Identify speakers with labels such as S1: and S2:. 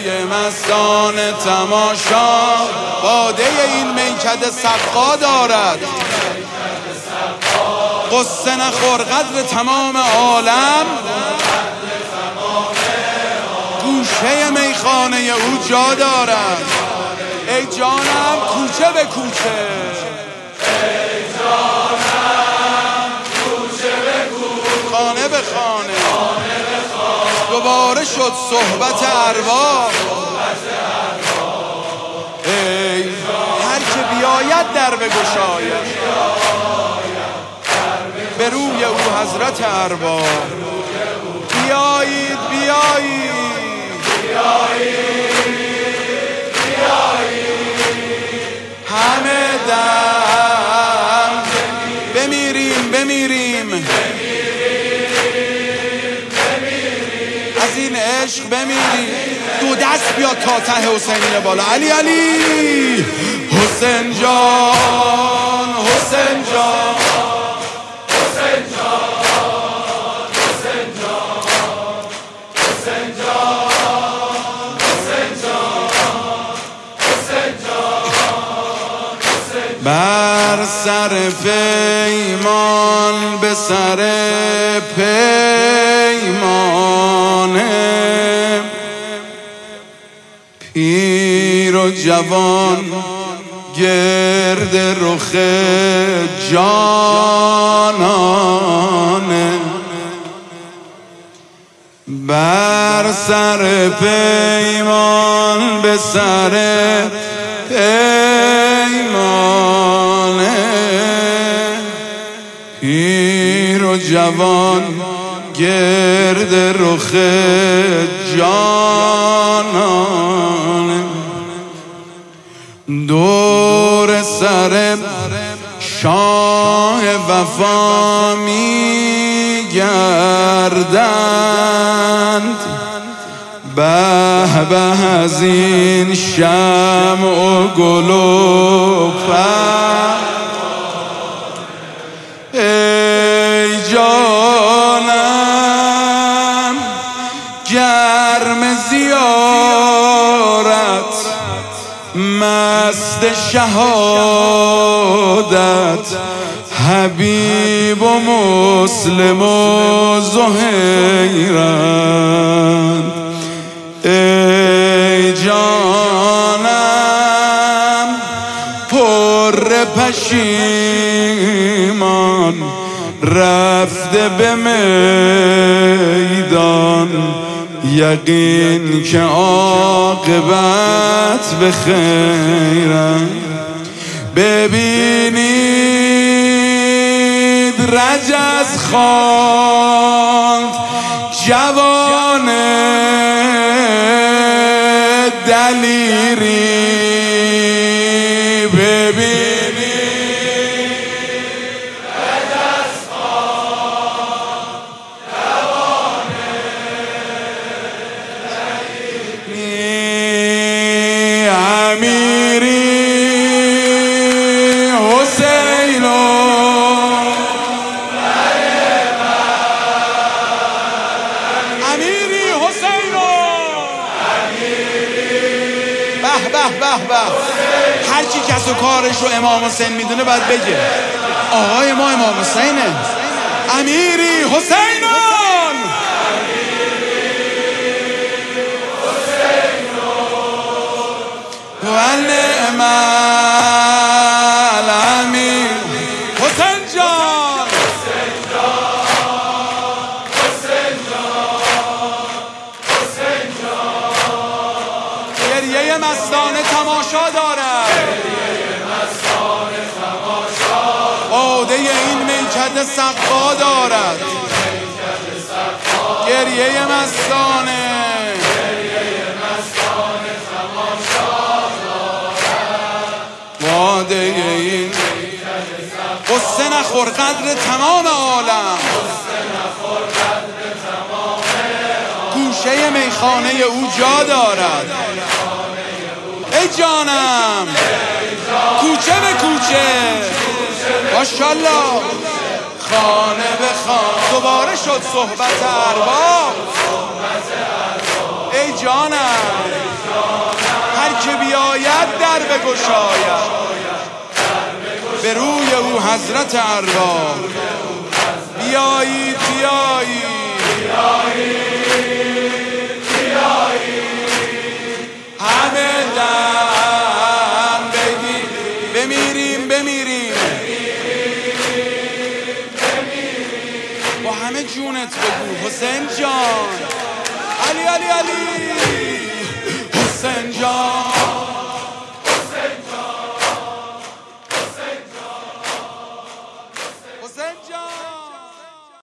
S1: مستان تماشا باده این میکده سقا دارد. قصه نخور قدر تمام عالم، گوشه میخانه او جا دارد. ای جانم کوچه به کوچه،
S2: ای جانم کوچه به کوچه،
S1: خانه به خانه دوباره شد صحبت ارواح. ای هر که بیاید در بگشاید، به روی او حضرت ارواح. بیایید بیایید همه دم بمیریم از این عشق بمیریم. دو دست بیاد تا ته حسینیه بالا. علی علی حسین جان، حسین جان،
S2: حسین جان، حسین جان، حسین جان، حسین جان، حسین جان، حسین جان.
S1: بر سر پیمان به سر پیمانه، پیر و جوان گرد رخ جانانه. بر سر پیمان به سر پیمانه، پیر و جوان گرد رخ جانانه. دور سر شاه وفا می گردند، به به از این شمع و گل و ای جانم گرم زیارت، مست شهادت، حبیب و مسلم و زهیرند. ای جانم پر پشیمان رفته به میدان، یقین که عاقبت به خیرم. ببینید رجز خواند جوان دلیری، ببینید
S2: رجز خواند جوان
S1: دلیری. امیری حسین امیری حسین به به به به. هر کی کس و کارش رو امام حسین میدونه باید بگه آقای ما امام حسینه. امیری حسین و نعم الامیر. حسین جان،
S2: حسین جان، حسین جان، حسین جان.
S1: گریه مستانه تماشا دارد،
S2: گریه مستانه تماشا،
S1: باده این میکده سقا دارد. گریه مستانه باده این قصه نخور قدر تمام عالم، گوشه میخانه او جا دارد. ای جانم کوچه به کوچه، ماشالله خانه به خانه دوباره شد صحبت ارباب. ای ای جانم هر که بیاید در بگشاید به روی او حضرت ارواح بیایید همه دم بگید بمیریم با همه جونت بگو حسین جان علی